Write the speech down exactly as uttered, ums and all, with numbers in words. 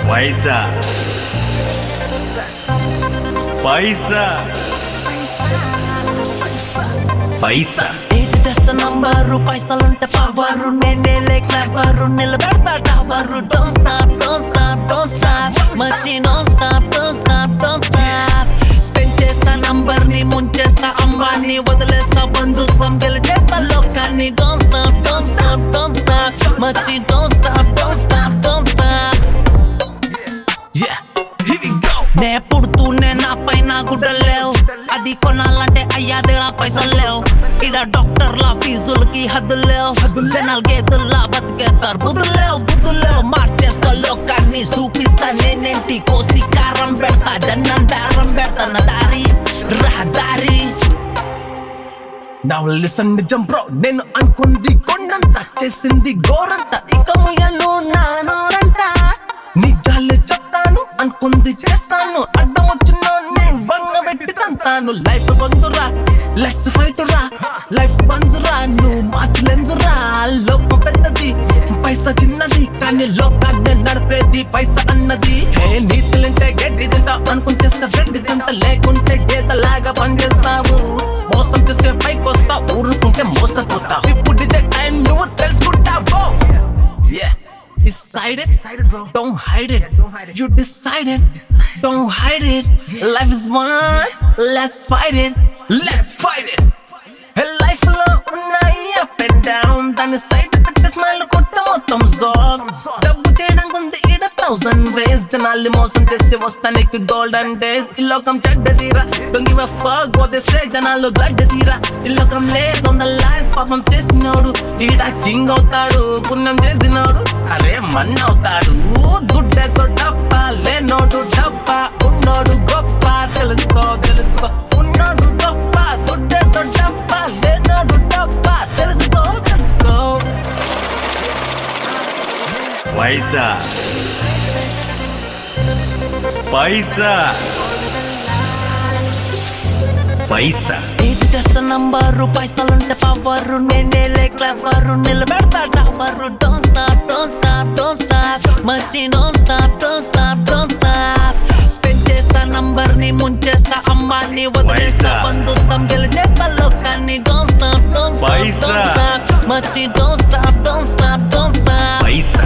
పైసా పైసా పైసా ఏది just number పైసలుంటే power నేనే లేక ఎవరు నిలబెడతా tower don't stop don't stop don't stop మచ్చి don't stop don't stop don't stop spend చేస్తా నంబర్ ని ముంచేస్తా అంబాన్ని వదిలేస్తా బంధుత్వం గెలిచేస్తా లోకాన్ని don't stop don't stop don't stop మచ్చి don't stop don't stop don't stop నే పుడుతూనే నా పైన గుడ్డలేవు అది కొనాలంటే అయ్యా దగ్గర పైసలు లేవు ఇడ డాక్టర్ల ఫీజులకి హద్దులు లేవు జనాలు గేతుల్లా బతికేస్తారు బుద్ధులు లేవు బుద్ధులు లేవు మార్చేస్తా లోకాన్ని చూపిస్తా నేనేంటి కోసి కారం పెడతా జన్నం బేరం పెడతా నా దారి రహదారి Now listen నిజం బ్రో నేను అనుకుంది కొండంత చేసింది గోరంత ఇక ముయ్యను నా నోరంతా నిజాలే చెప్తాను అనుకుంది చేస్తాను అడ్డం వచ్చిన వంగ పెట్టి తంతాను లైఫ్ బంజురా లెట్స్ ఫైట్ రా లైఫ్ బంజురా నువ్వు మార్చి లెన్జురా లోకం పెద్దది పైసా చిన్నది కానీ లోకాన్ని నడిపేది పైసా అన్నది హే నీతులుంటే గడ్డి తింటా అనుకుని చేస్తే గడ్డి తింటా లేకుంటే గీతలాగా పనిచేస్తావు మోసం చేస్తే పైకి వస్తా ఊరుకుంటే మోసపోతావు ఇప్పుడు ఇదే టైం నువ్వు తెలుసుకుంటావు yeah Decided, decided, bro. Don't hide it. Don't hide it. You decided. decided. Don't hide it. Yeah. Life is once. Let's fight it. Let's fight it. Hey, life alone, up and down. Then side to the smile, got the bottom zone. Double chain and gun the eat a thousand ways. Janali mosam just was the nick golden days. Illokam chadadira. Don't give a fuck what they say. Janalu blood dira. Illokam lays on the lines. Papam chasing nodu. Ida king outadu. Punnam chasing nodu. అరే మన్ అవుతాడు దుడ్డతో డప్ప లేనోడు డప్ప ఉన్నోడు గొప్ప తెలుసుకో తెలుసుకో ఉన్నోడు గొప్ప దుడ్డతో డప్ప లేనోడు డప్ప తెలుసుకో తెలుసుకో పైసా పైసా పైసా ఏది జస్ట్ నంబరు పైసలుంటే పవరు నేనే లేక ఎవరు నిలబెడతా tower don't stop don't stop don't stop మచ్చి don't stop don't stop don't stop spend చేస్తా నంబర్ ని ముంచేస్తా అమ్మాన్ని వదిలేస్తా బంధుత్వం గెలిచేస్తా లోకాన్ని don't stop don't stop don't stop మచ్చి don't stop don't stop don't stop Paisa